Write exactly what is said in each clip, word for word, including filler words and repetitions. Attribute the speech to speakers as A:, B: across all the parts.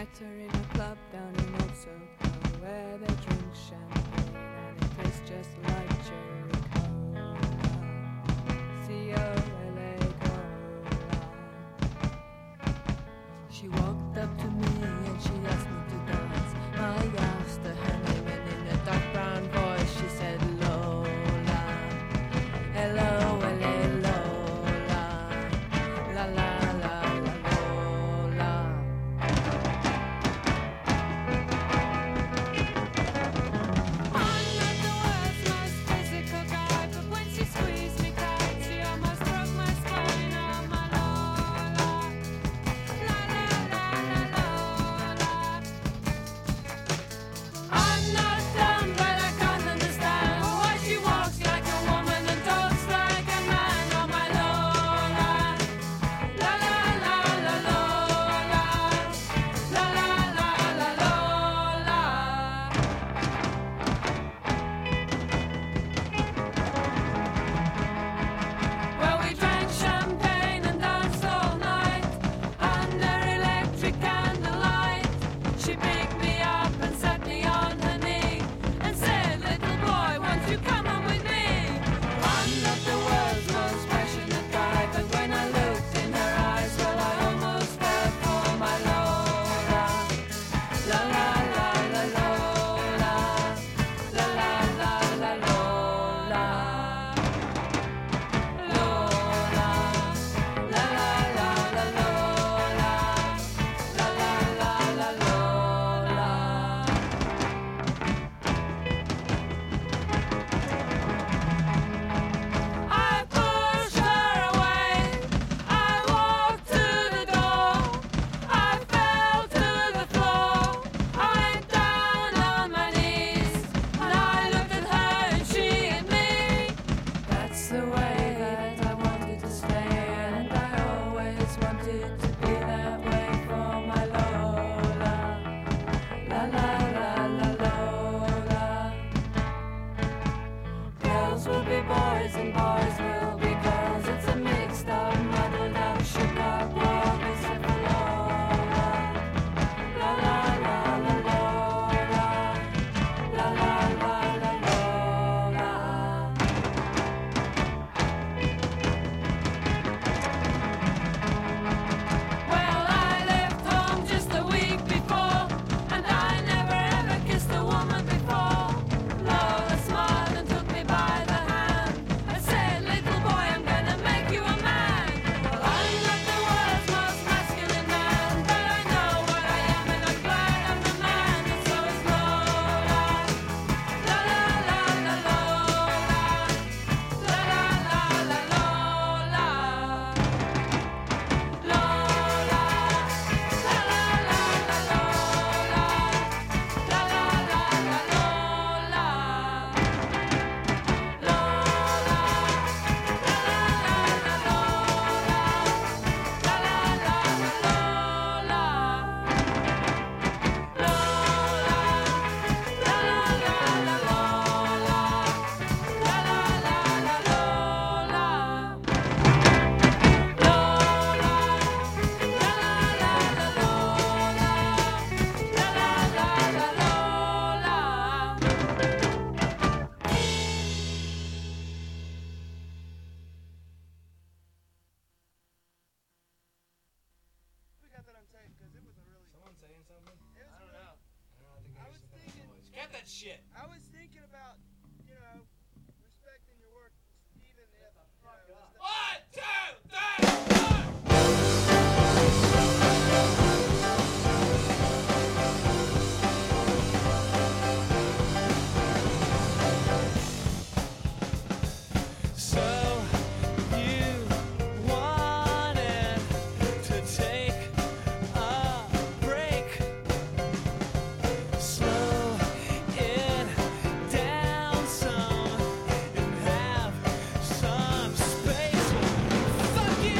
A: met her in a club down in Old Soho where they drink champagne and it tastes just like cherry cola. C O L A cola. She walked up to me and she asked me to dance. I asked her her name and in a dark brown voice she said Lola. L O L A Lola. La la la la Lola. I'm not the world's most physical guy, but when she squeezed me tight, she almost broke my spine. Oh my Lola. La la la la Lola. I'm not dumb, but I can't understand why she walks like a woman and talks like a man. Oh my Lola. La la la la Lola. La la la la Lola. Well, we drank champagne and danced all night under electric candlelight. She picked me up and sat me on her knee and said, "Little boy, won't you come on with me?" I'm not the world's most passionate guy, but when I looked in her eyes, well, I almost fell for my Lola. La la la la Lola. La la la la Lola. Lola. La la la la Lola. La la la la Lola. I pushed her away. I walked to the door. I fell to the floor. I went down on my knees and I looked at her and she at me. That's the way that I wanted to stay, and I always wanted to be that way for my Lola. La la la la Lola. Girls will be boys and boys will be girls. It's a mixed up, muddled up, shook up world. It's a Lola. La la la la Lola. La la la la Lola. Well, I left home just a week before, and I never ever kissed a woman before. Lola smiled and took me by the hand and said, "Little boy, I'm gonna make you a man." Well, I'm not the world's most masculine man, but I know what I am and I'm glad I'm the man, and so is Lola. La la la la Lola. La la la la Lola. Lola. La la la la Lola. La la la la Lola. Lola. La la la la Lola. La la la
B: We got that on tape because it was a really.
C: Someone saying something?
B: It was
C: I don't
B: really-
C: know. I don't know. I think
B: I was
C: should make
B: thinking-
C: that noise. Get that shit.
B: I was thinking about, you know, respecting your work, even if. Shut the fuck up.
C: One, two, three, four.
D: So you wanted to take a break, slow it down some, and have some space. Fuck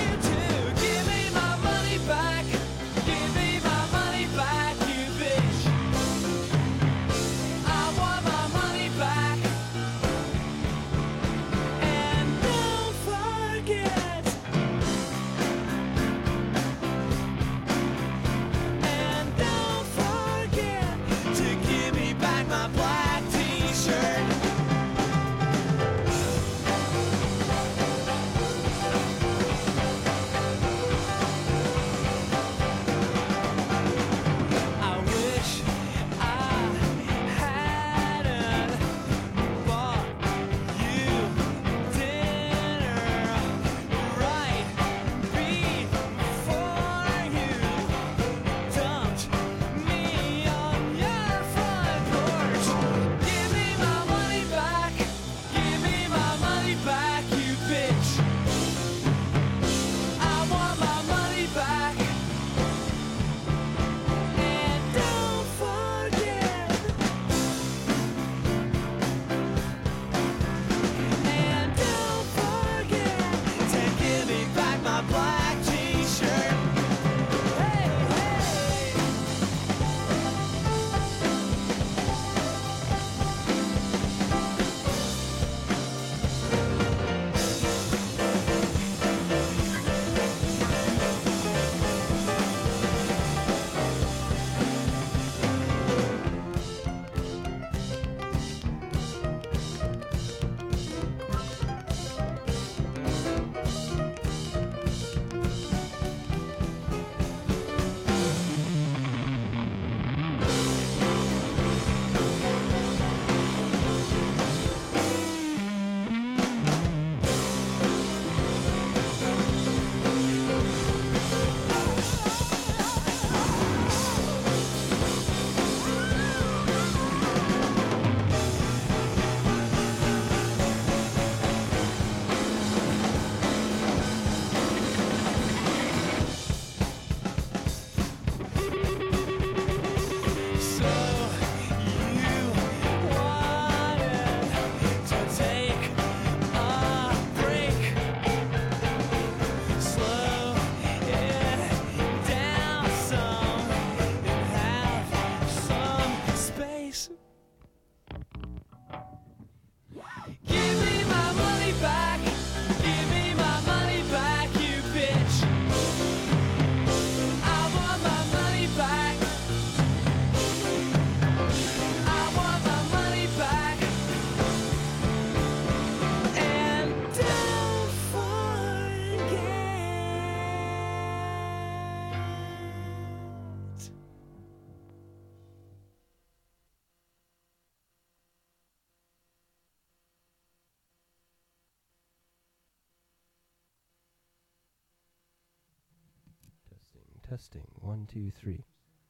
E: testing. One, two, three.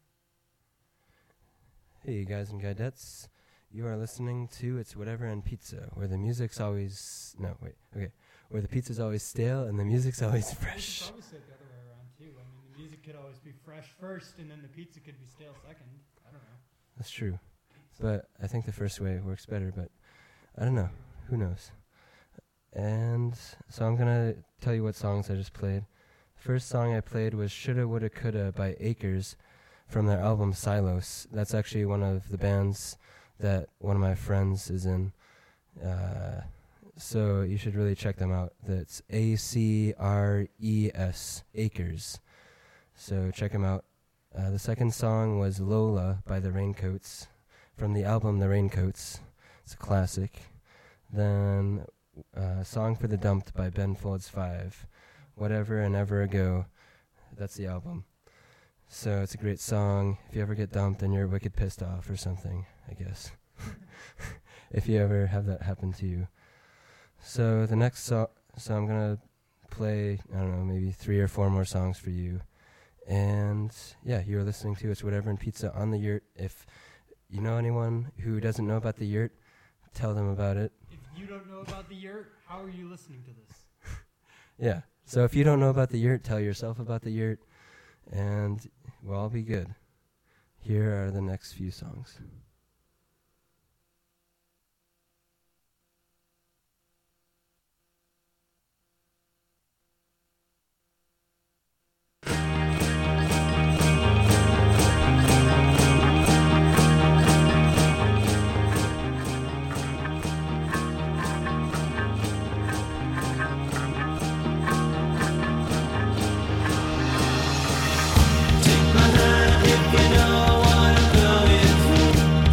E: Hey, you guys and guidettes. You are listening to It's Whatever and Pizza, where the music's always... No, wait. Okay. Where the pizza's always stale and the music's always
F: You
E: fresh.
F: could probably say it the other way around, too. I mean, the music could always be fresh first, and then the pizza could be stale second. I don't know.
E: That's true. But I think the first way works better, but I don't know. Who knows? And so I'm going to tell you what songs I just played. First song I played was Shoulda Woulda Coulda by Acres from their album Silos. That's actually one of the bands that one of my friends is in. Uh, so you should really check them out. That's A C R E S, Acres. So check them out. Uh, the second song was Lola by the Raincoats from the album The Raincoats. It's a classic. Then uh, Song for the Dumped by Ben Folds five. Whatever and Ever Ago. That's the album. So it's a great song. If you ever get dumped and you're wicked pissed off or something, I guess. If you ever have that happen to you. So the next song, so I'm going to play, I don't know, maybe three or four more songs for you. And yeah, you're listening to It's Whatever and Pizza on the Yurt. If you know anyone who doesn't know about the Yurt, tell them about it.
F: If you don't know about the Yurt, how are you listening to this?
E: Yeah. So if you don't know about the Yurt, tell yourself about the Yurt, and we'll all be good. Here are the next few songs.
D: If you don't wanna go in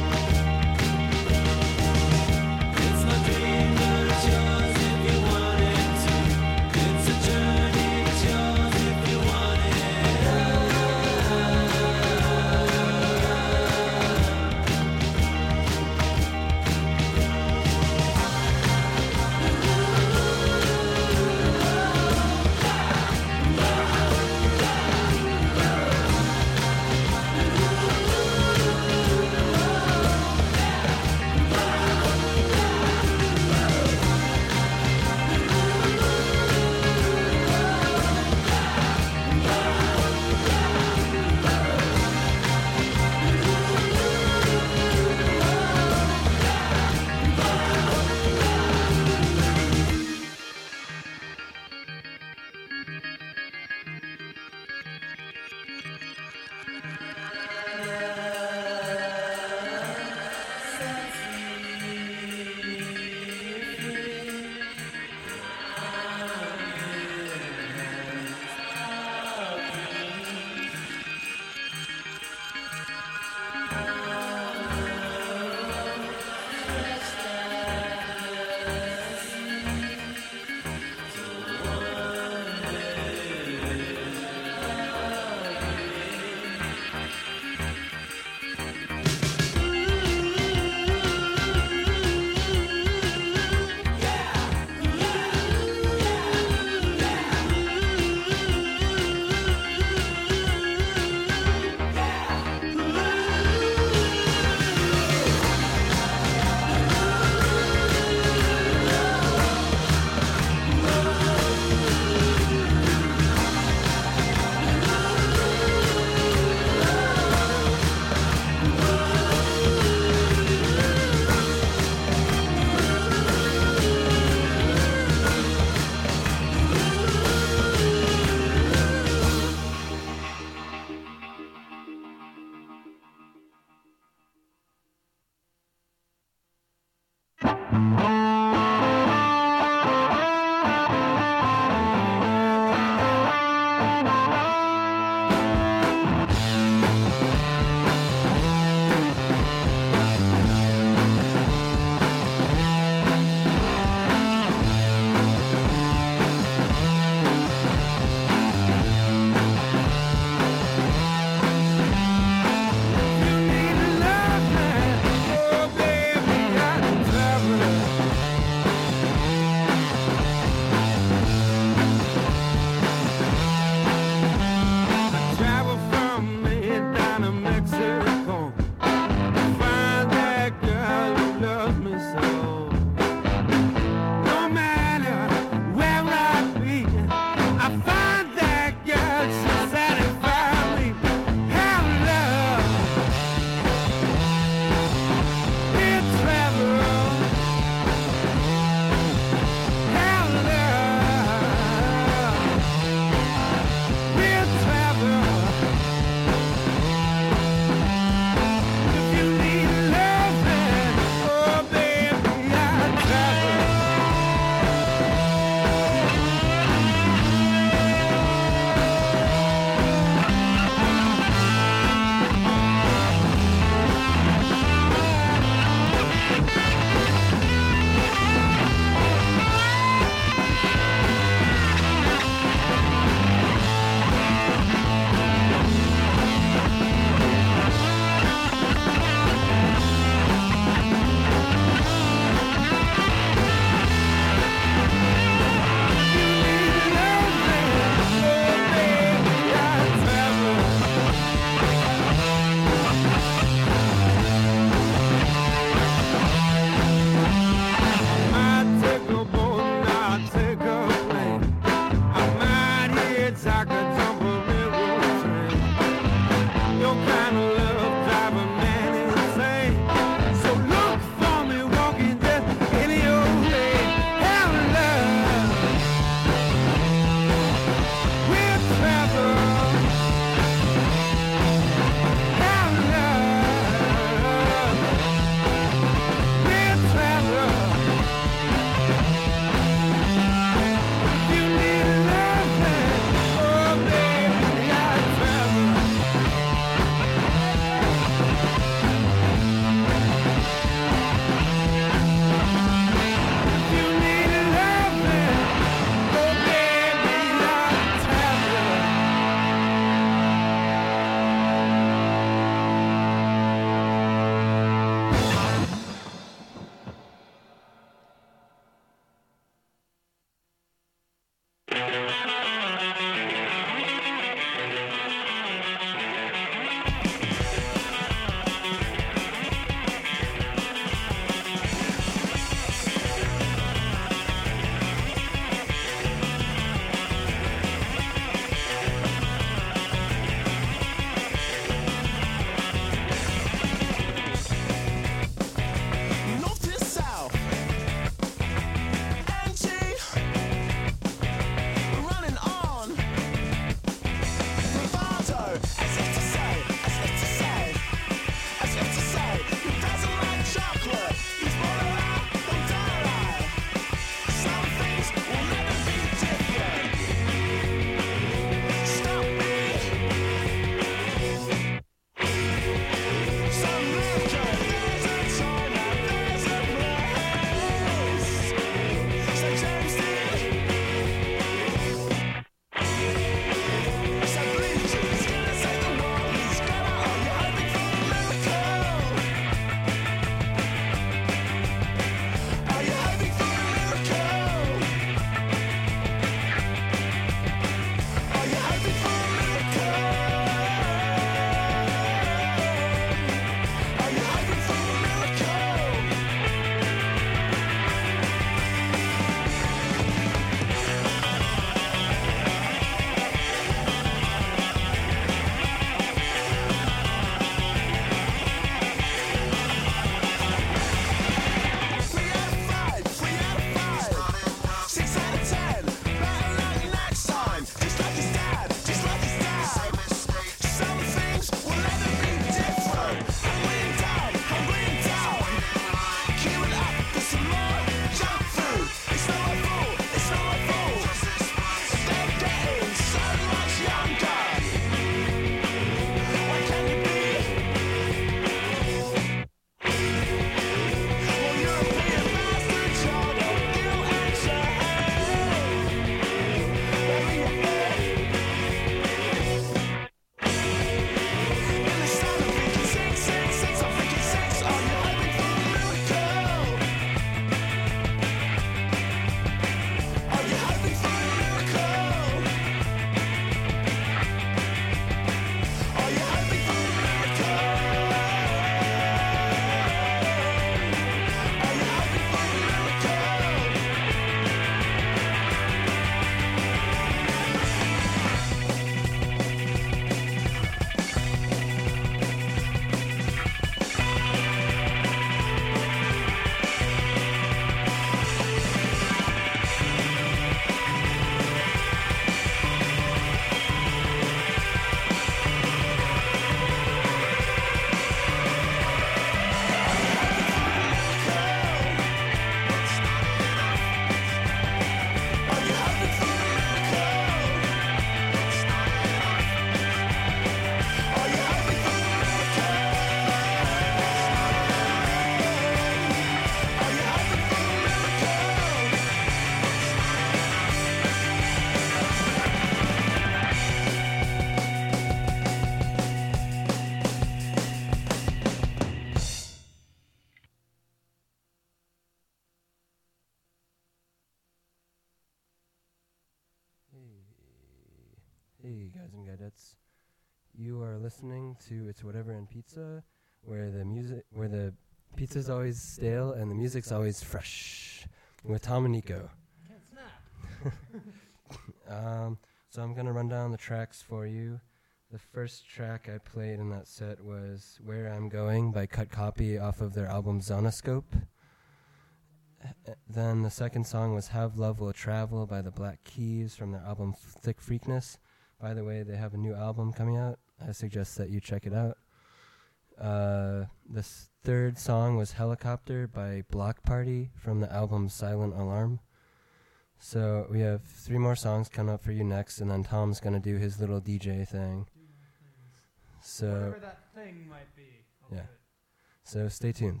E: Hey guys and guidettes, you are listening to It's Whatever and Pizza, where the music, where the pizza's always stale and the music's always fresh, with Tom and Nico.
F: Can't snap.
E: Um, so I'm gonna run down the tracks for you. The first track I played in that set was "Where I'm Going" by Cut Copy off of their album Zonoscope. Uh, Then the second song was "Have Love Will Travel" by the Black Keys from their album Thick Freakness. By the way, they have a new album coming out. I suggest that you check it out. Uh, the s- third song was "Helicopter" by Block Party from the album Silent Alarm. So we have three more songs coming up for you next, and then Tom's going to do his little D J thing.
F: Do my things.
E: So,
F: Whatever that thing might be. I'll
E: Yeah.
F: do it.
E: so stay tuned.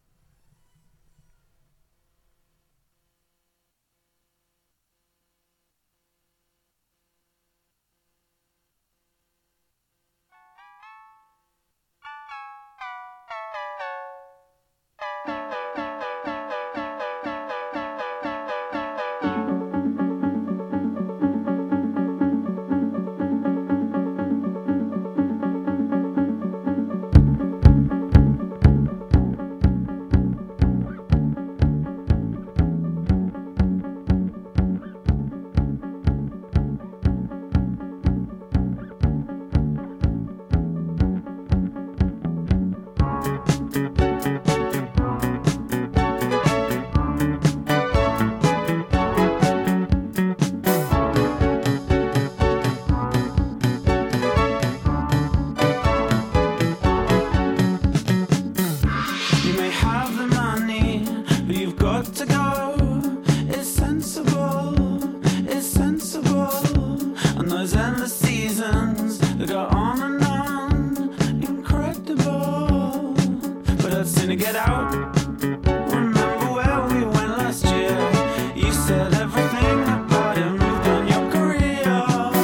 G: You may have the money, but you've got to go. It's sensible, it's sensible. And those endless seasons that go on and on, incredible. But I'd sooner get out. Remember where we went last year? You said everything about it moved on your career.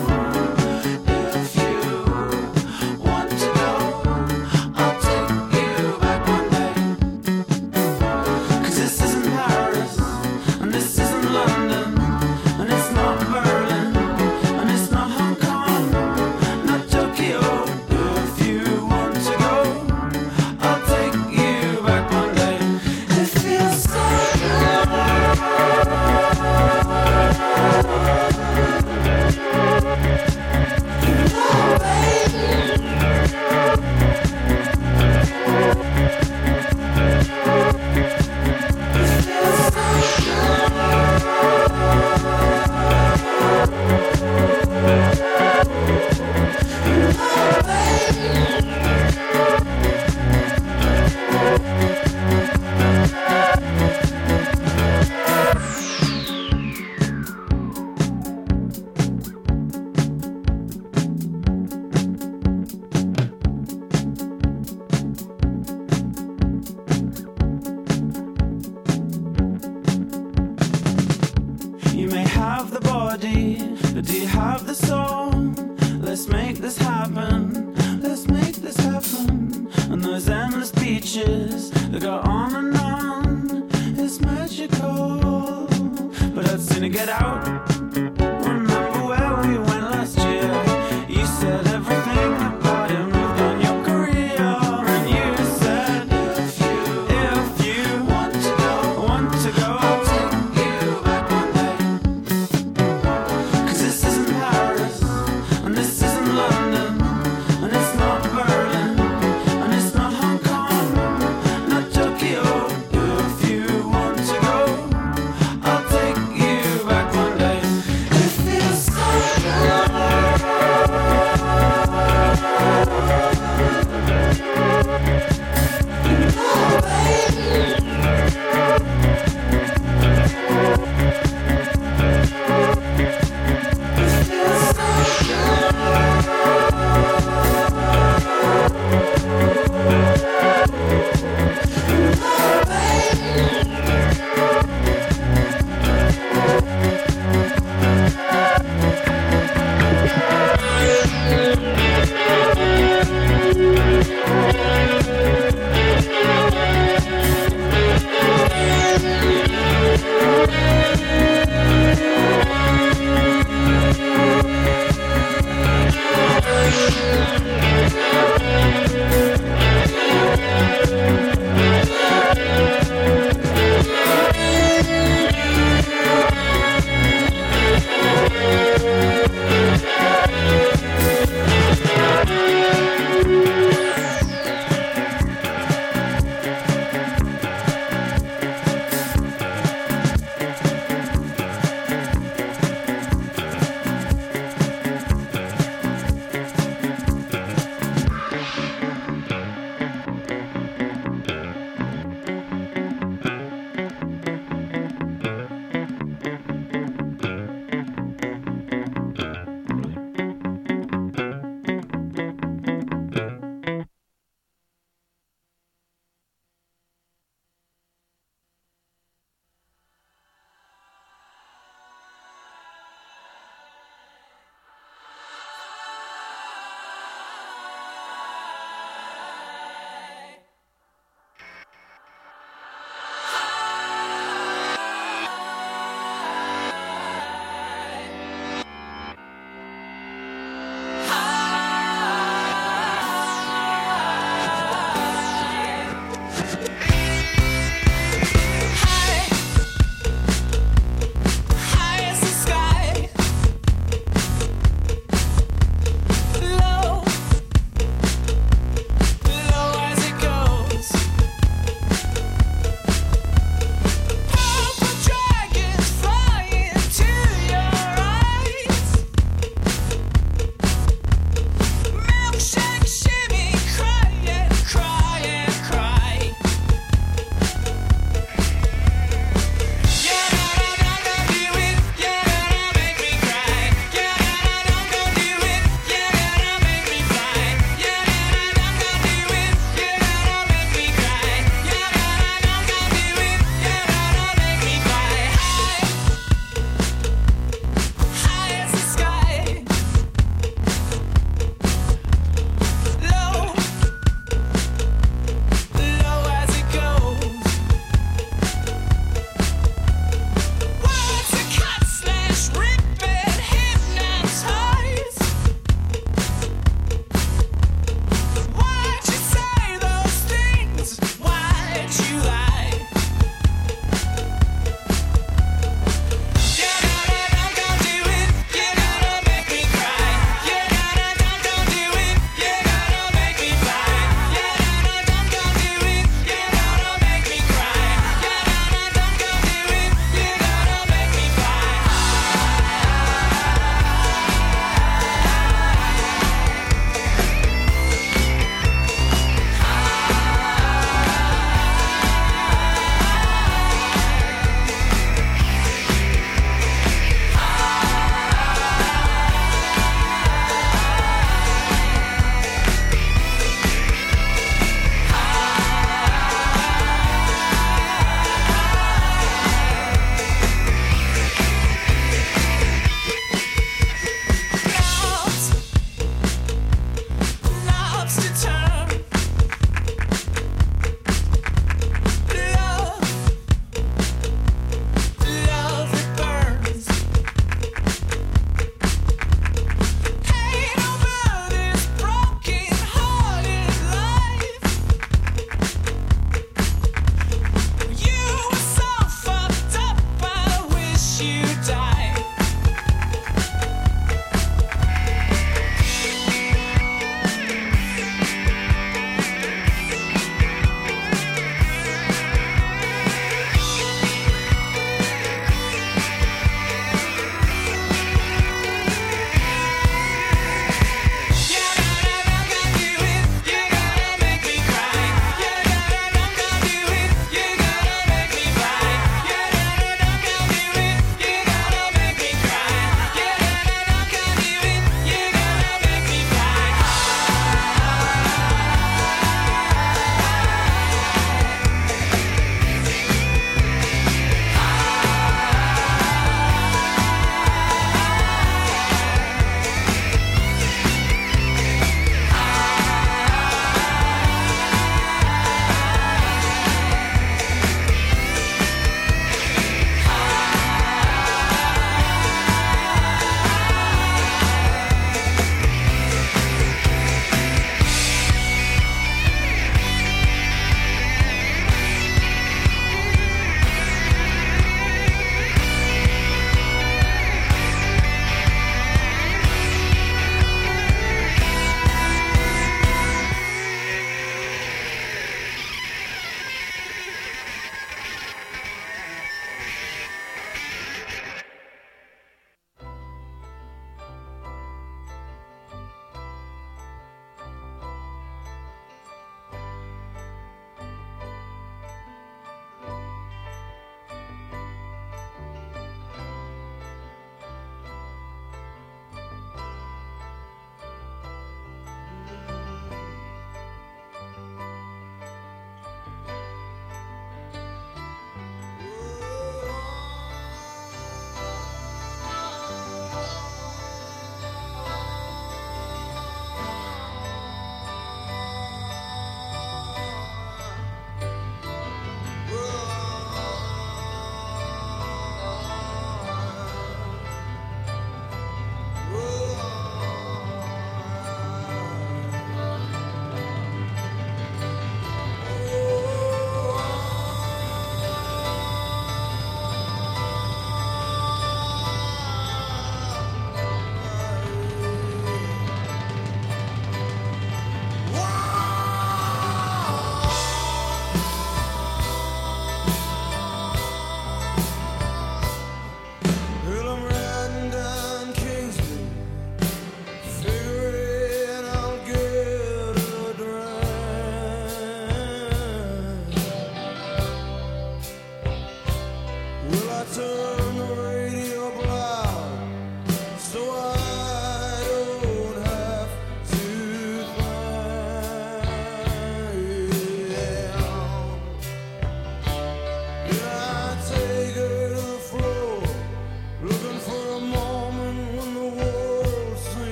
G: If you want to go, I'll take you back one day. 'Cause this isn't Paris, and this isn't London, and it's not Berlin, and it's not Hong Kong, not Tokyo. If you want to go, I'll take you back one day. It feels so You may have the body, but do you have the soul? Let's make this happen. Let's make this happen. And those endless beaches that go on and on, it's magical. But I'd sooner get out. Remember where we went last year? You said everything about it moved on your career, and you said if you if you want to go, want to go, I'll take you back one day. 'Cause this isn't Paris, and this isn't London, and it's not Berlin, and it's not Hong Kong, not Tokyo. If you want to go, I'll take you back one day.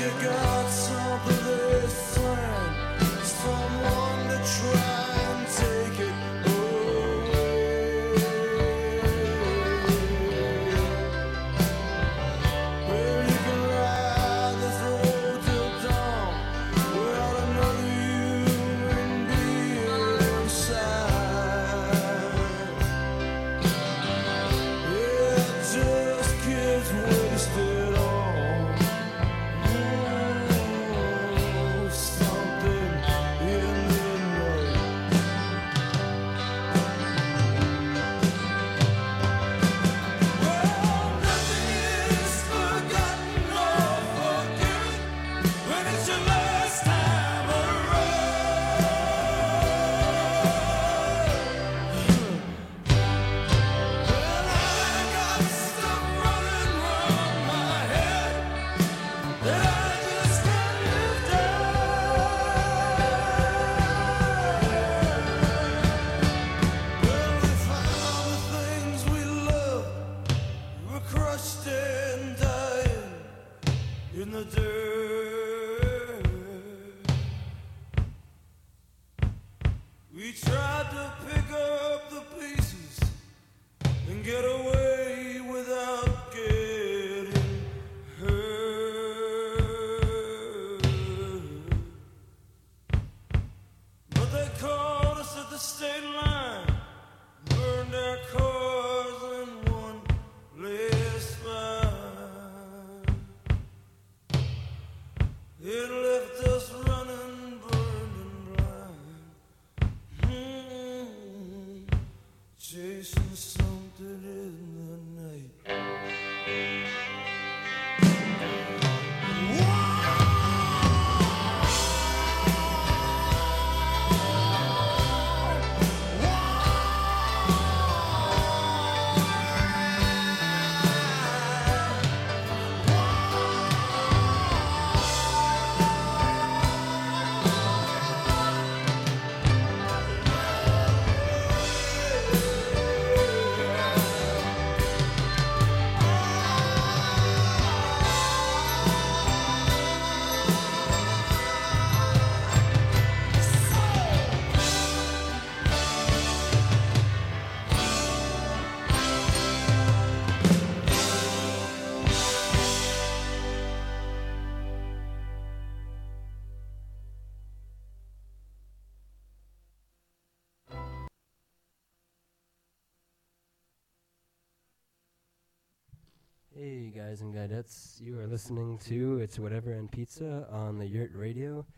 E: Hey guys and guidettes, you are listening to It's Whatever and Pizza on the Yurt Radio.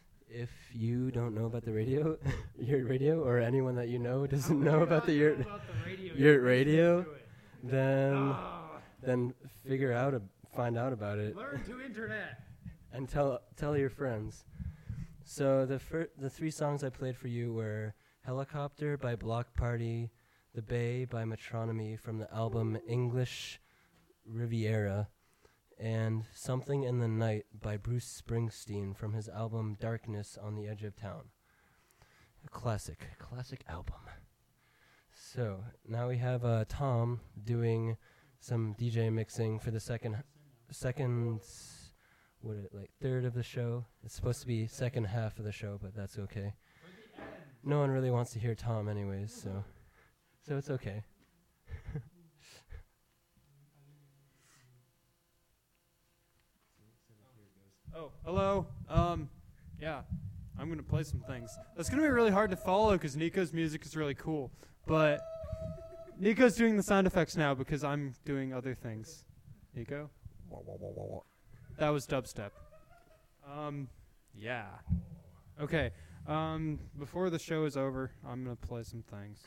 E: If you don't know about the radio, Yurt Radio, or anyone that you know doesn't know about the Yurt, Yurt Radio, then then figure out, a, find out about it.
F: Learn to internet.
E: And tell tell your friends. So the fir- the three songs I played for you were Helicopter by Block Party, The Bay by Metronomy from the album English Riviera, and Something in the Night by Bruce Springsteen from his album Darkness on the Edge of Town. A classic, classic album. So now we have uh, Tom doing some D J mixing for the second, second, what it, like third of the show. It's supposed to be second half of the show, but that's okay. No one really wants to hear Tom anyways, so so it's okay.
F: Oh, hello. Um, yeah, I'm gonna play some things. That's gonna be really hard to follow because Nico's music is really cool, but Nico's doing the sound effects now because I'm doing other things. Nico? That was dubstep. Um, yeah. Okay. Um, before the show is over, I'm gonna play some things.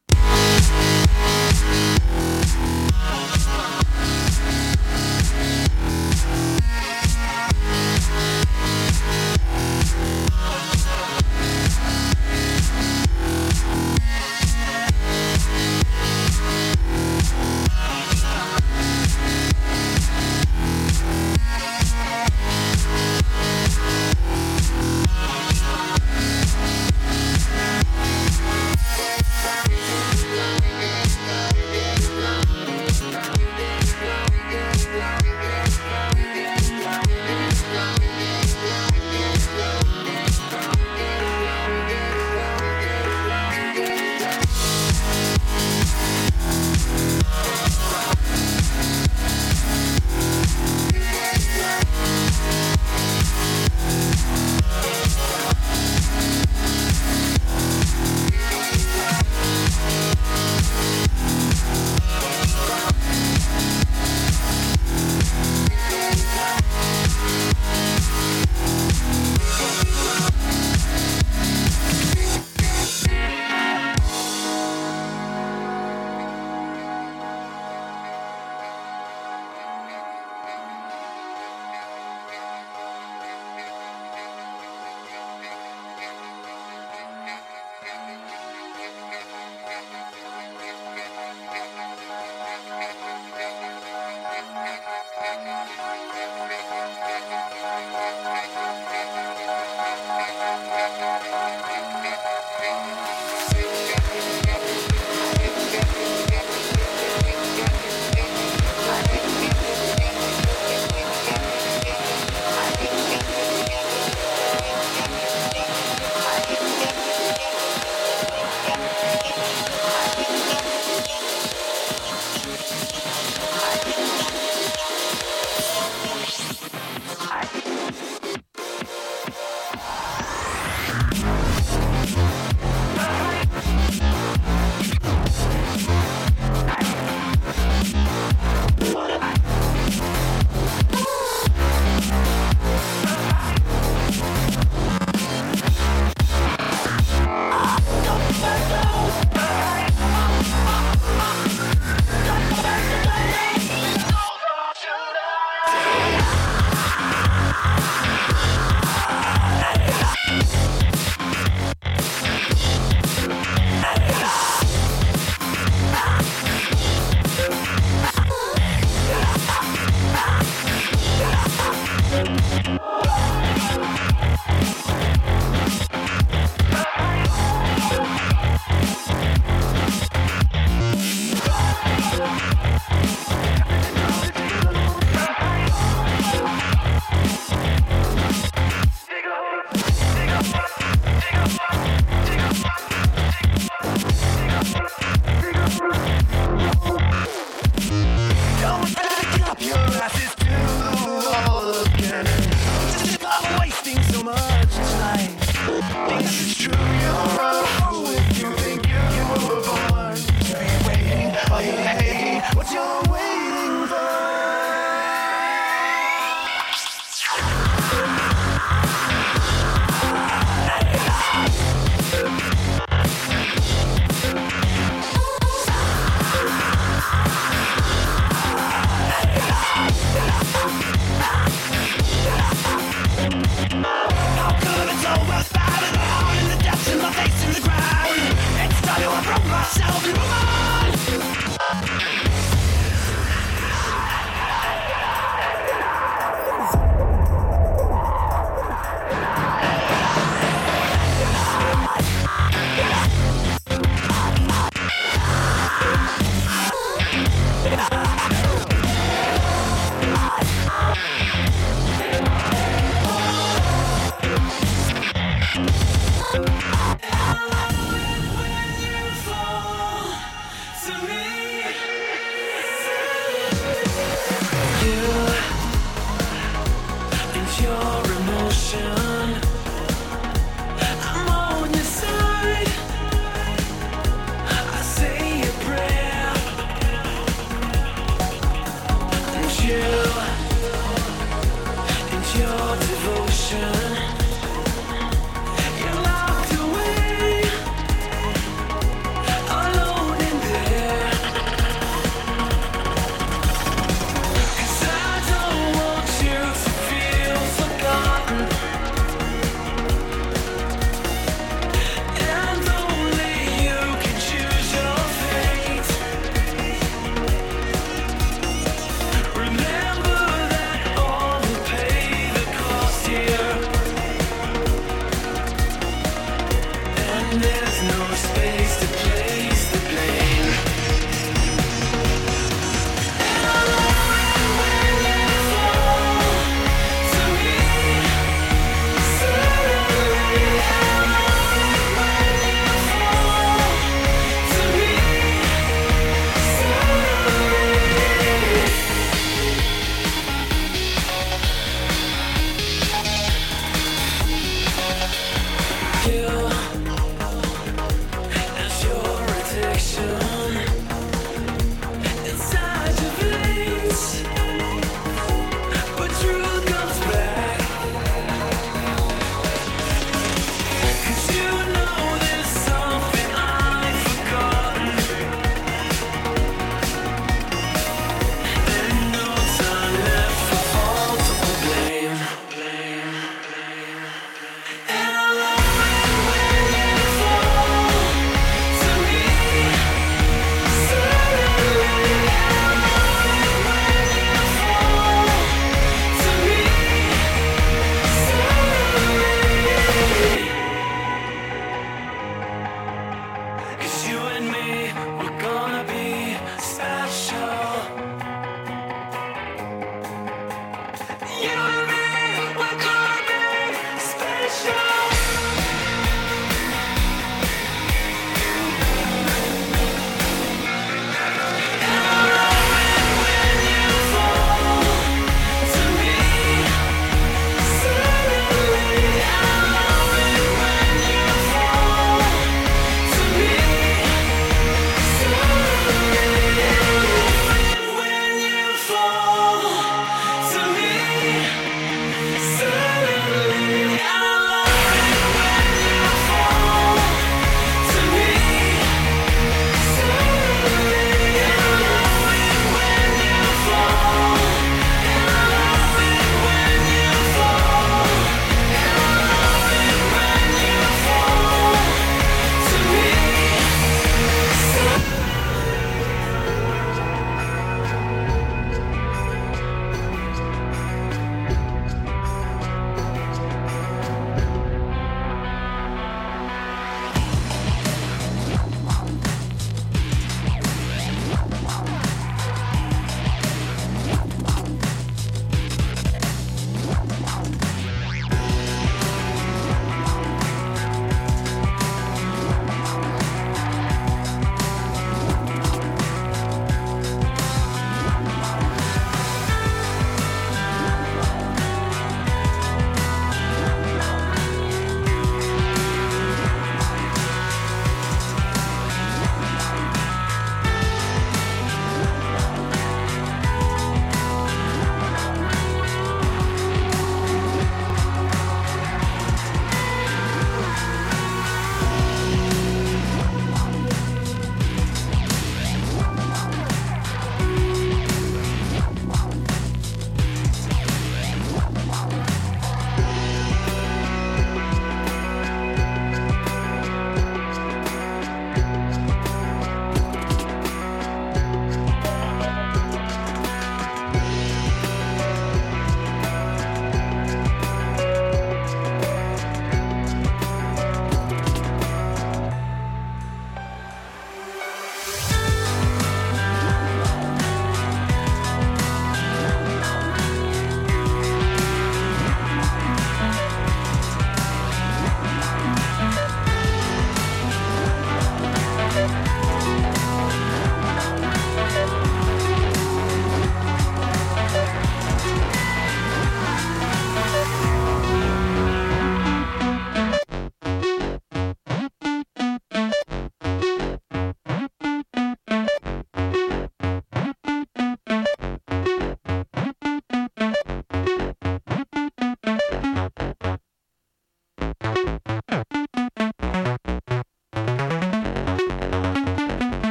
H: We'll be right back.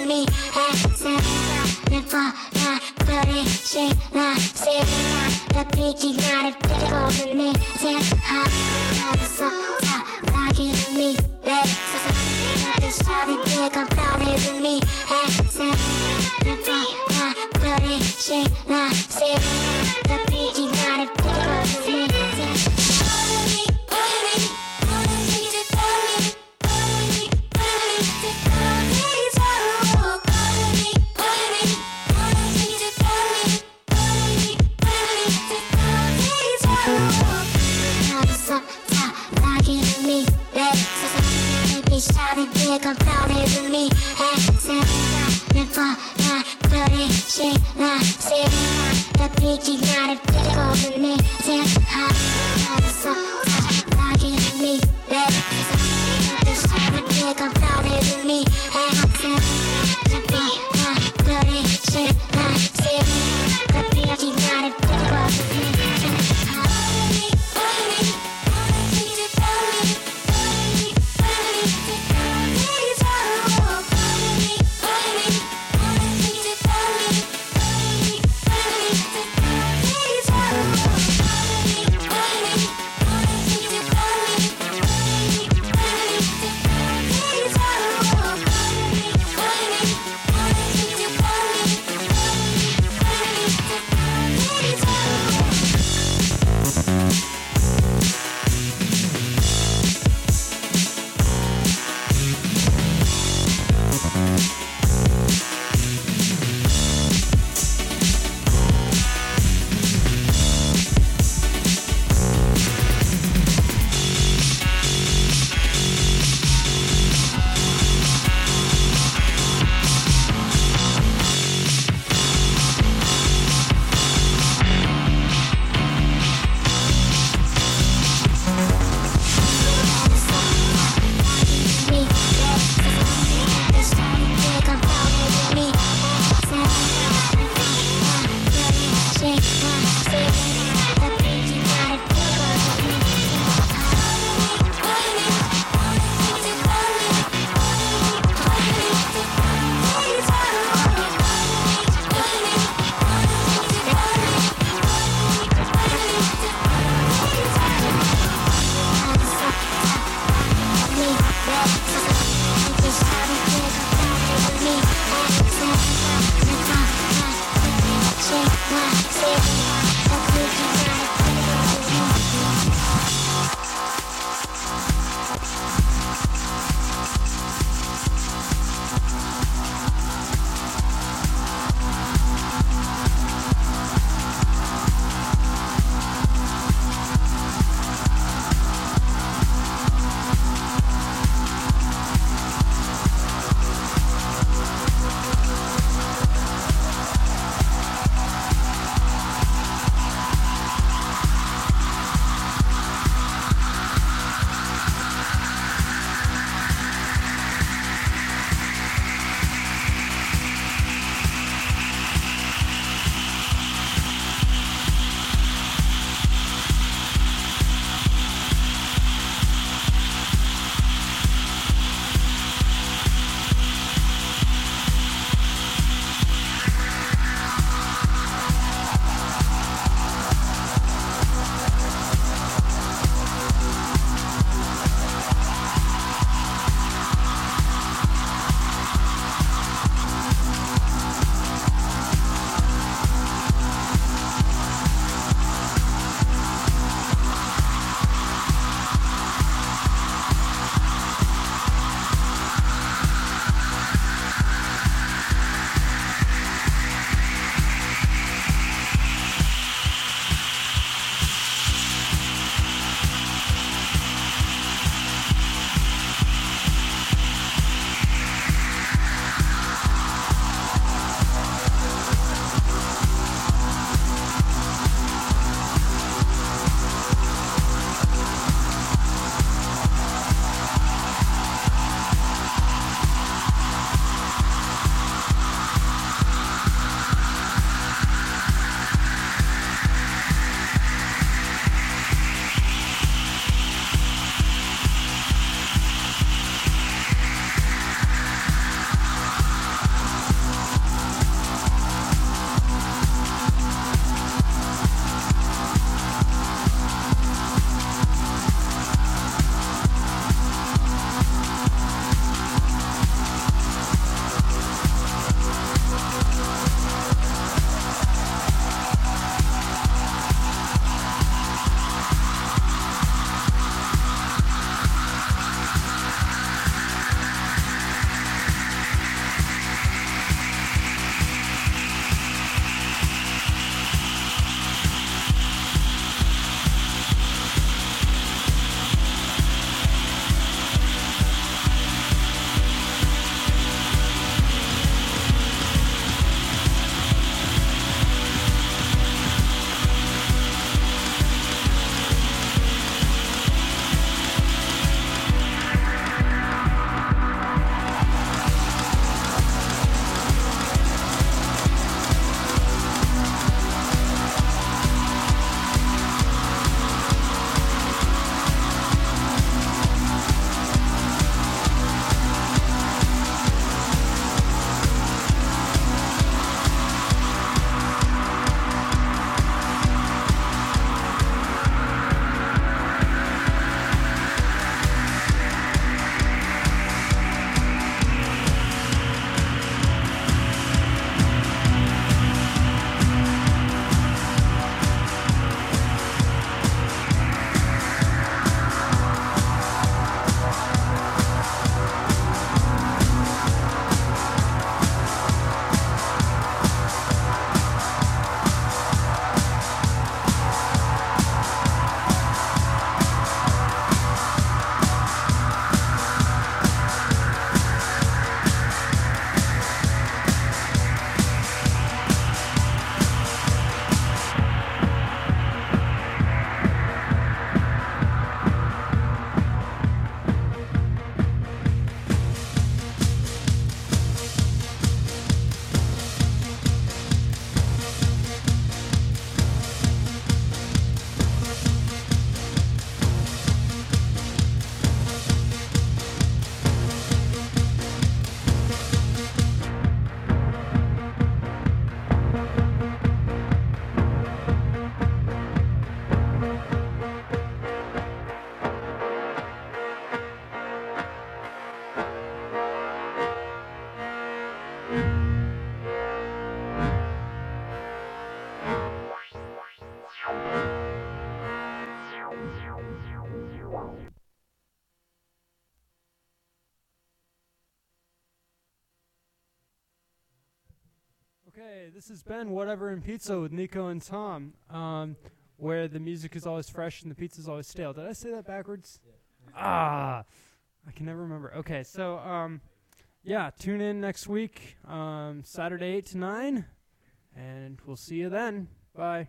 H: me. Never not pretty, she not saying the pretty not a pretty over me. Say how I'm so like it me. Let's just have it big, I'm proud of me. Never not pretty, she not saying the pretty not a pretty over me. I'm proud of me. Never not pretty, she not saying the pretty not a pretty over me. How I'm so like it me. This time I think I'm proud of me. Never not pretty, she not saying the pretty not a pretty over me.
F: Okay, this has been Whatever in Pizza with Nico and Tom, um, where the music is always fresh and the pizza's always stale. Did I say that backwards? Ah, I can never remember. Okay, so um, yeah, tune in next week, um, Saturday eight to nine, and we'll see you then. Bye.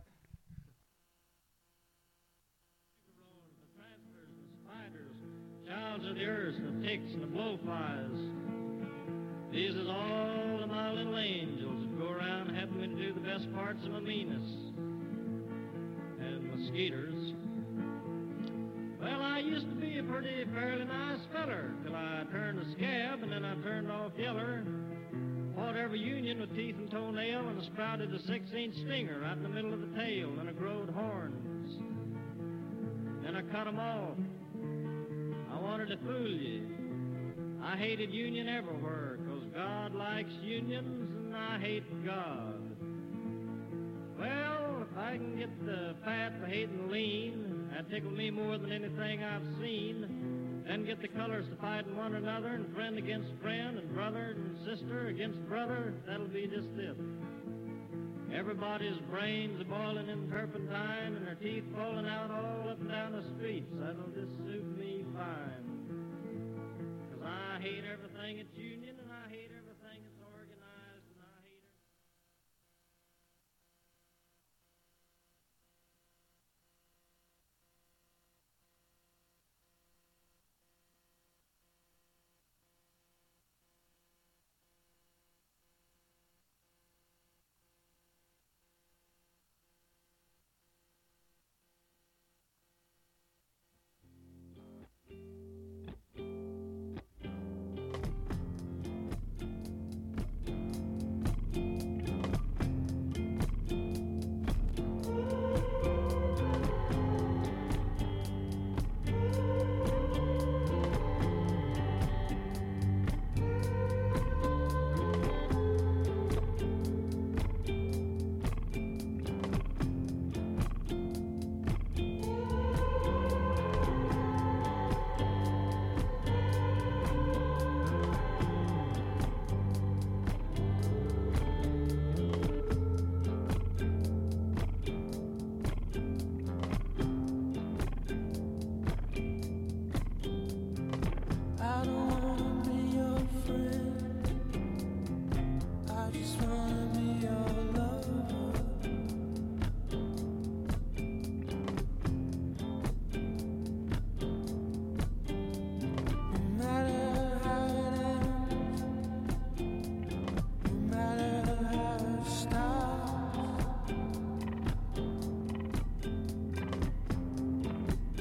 I: Childs of the earth, the ticks and the blowflies. These is all of my little angels that go around helping me to do the best parts of my meanness. And mosquitoes. Well, I used to be a pretty fairly nice feller till I turned a scab and then I turned off yeller. Fought every union with teeth and toenail and I sprouted a six-inch stinger right in the middle of the tail and I growed horns. Then I cut 'em off. I wanted to fool you. I hated union everywhere, 'cause God likes unions and I hate God. Well, if I can get the fat for hating lean, that tickle me more than anything I've seen. Then get the colors to fighting one another, and friend against friend, and brother and sister against brother, that'll be just it. Everybody's brains are boiling in turpentine, and their teeth falling out all up and down the streets. That'll just suit me fine. 'Cause I hate everything at union.